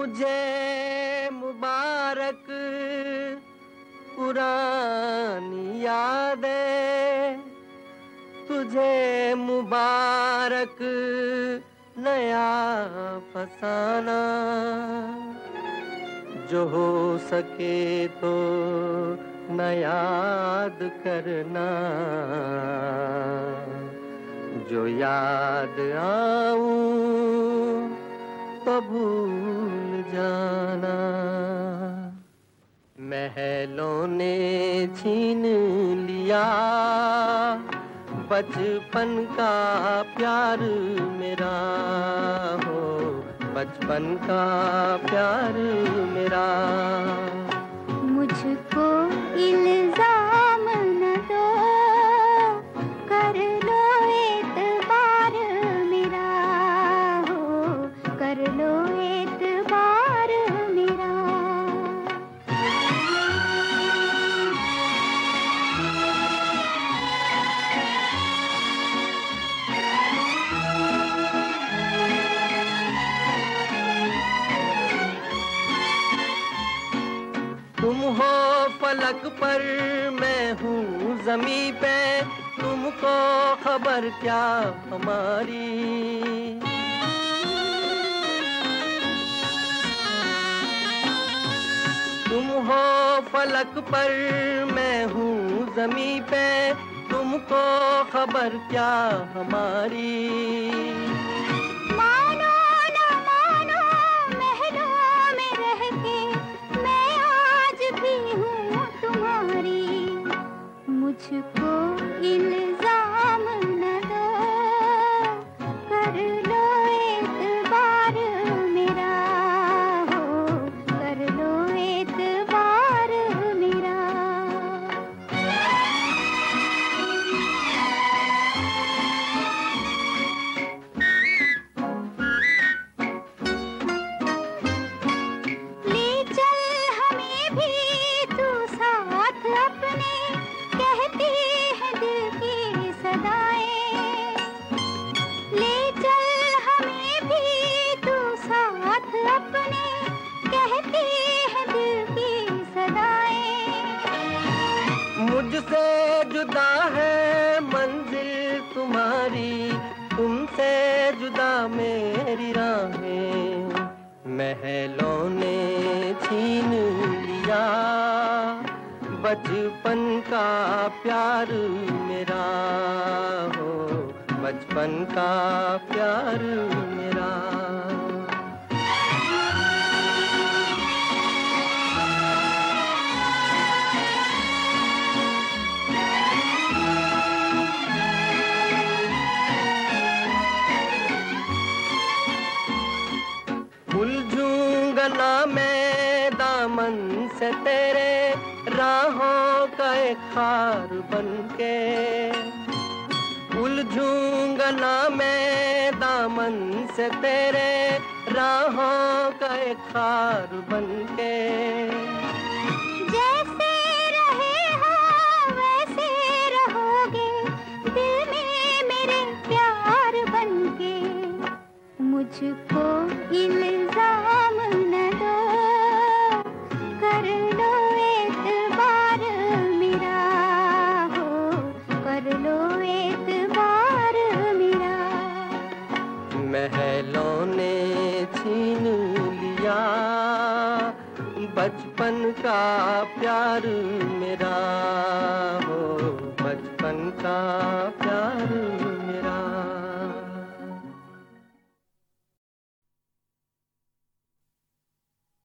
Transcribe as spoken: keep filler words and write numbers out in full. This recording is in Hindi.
तुझे मुबारक पुरानी यादें, तुझे मुबारक नया फसाना। जो हो सके तो न याद करना, जो याद आऊं तो भूल जाना। महलों ने छीन लिया बचपन का प्यार मेरा, हो बचपन का प्यार मेरा। मुझको इल्जाम न दो, कर लो एतबार मेरा, हो कर लो एतबार मेरा। तुम हो फलक पर, मैं हूँ ज़मीं पे, तुमको खबर क्या हमारी। तुम हो फलक पर, मैं हूँ ज़मीं पे, तुमको खबर क्या हमारी। मुझको इल्जाम न दो, कर लो एतबार मेरा, हो कर लो एतबार मेरा। ले चल हमें भी तू साथ अपने, कहती है दिल की सदाएं। ले चल हमें भी तू साथ अपने, कहती है दिल की सदाएं। मुझसे जुदा है मंजिल तुम्हारी, तुमसे जुदा मेरी राहें। महलों ने छीन लिया बचपन का प्यार मेरा, हो बचपन का प्यार मेरा। उलझूंगा ना मैं दामन से तेरे, राहों का एक खार बनके। उलझूंगा ना मैं दामन से तेरे, राहों का एक खार बनके। जैसे रहे हो वैसे रहोगे, दिल में मेरे प्यार बनके। मुझको इल्जाम न दो, कर लो एतबार मेरा, हो कर लो एतबार मेरा। महलों ने छीन लिया बचपन का प्यार मेरा, हो बचपन का प्यार